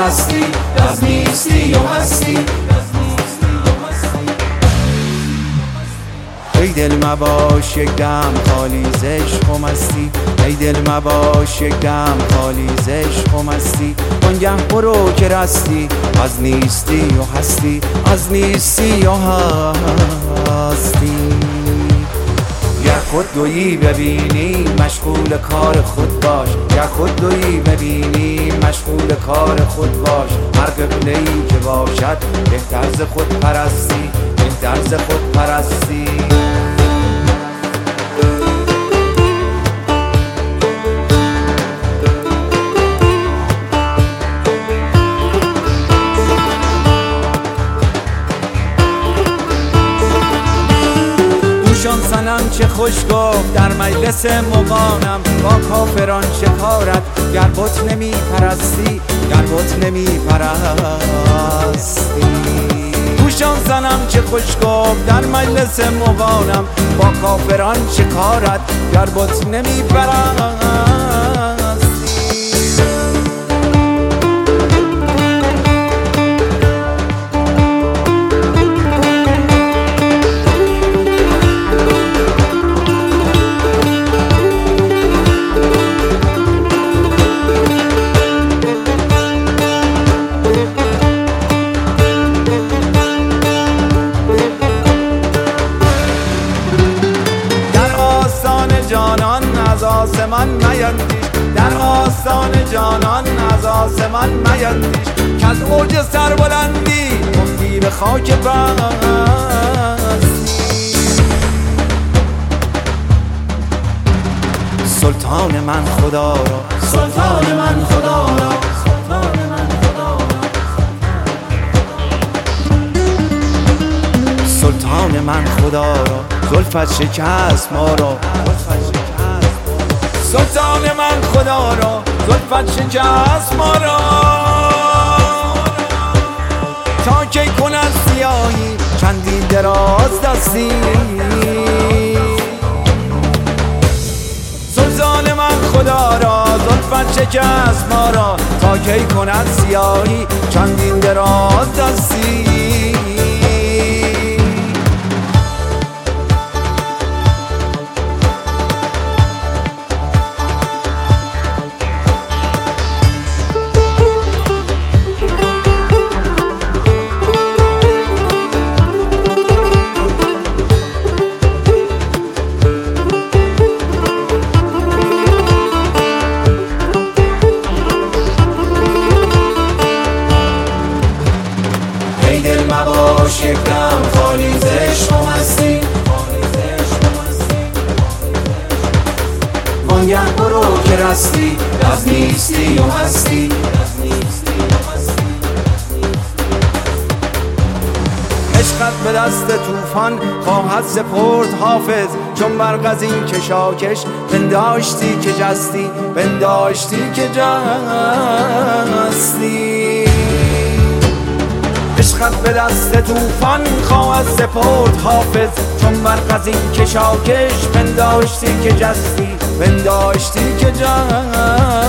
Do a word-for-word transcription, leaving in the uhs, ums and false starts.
رستی، از نیستی و هستی. ای دل مباش یک دم خالی ز عشق و مستی، ای دل مباش یک دم خالی ز عشق و مستی. وانگه برو که رستی، از نیستی و هستی، از نیستی و هستی. گر خود دویی ببینی مشغول کار خود باش، گر خود دویی ببینی مشغول کار خود باش. هر قبله‌ای که باشد بهتر ز خود پرستی، بهتر ز خود پرستی. دوشان صنم چه خوش گفت در مجلس مغانم، با کافران چه کارت گر بت نمی پرستی، گر بت نمی پرستی. دوشان صنم چه خوش گفت در مجلس مغانم، با کافران چه کارت گر بت نمی پرستی. از آسمان میندیش، در آستان جانان از آسمان میندیش، که از اوج سربلندی افتی به خاک بستی. سلطان من خدا را، سلطان من خدا را، سلطان من خدا را، سلطان من خدا را. زلفت شکست ما را، سلطان من خدا را. زلفت شکست ما را. تا کی کند سیاهی چندین دراز دستی، سلطان من خدا را. زلفت شکست ما را. تا کی کند سیاهی چندین دراز دستی. مباش یک دم خالی ز عشق و مستی، وانگه برو که رستی، از نیستی و هستی. عشقت به دست طوفان خواهد سپرد حافظ، چون برق از این کشاکش پنداشتی که جستی، پنداشتی که جستی. عشقت به دست طوفان خواهد سپرد حافظ، چون برق از این کشاکش پنداشتی که جستی، پنداشتی که جستی.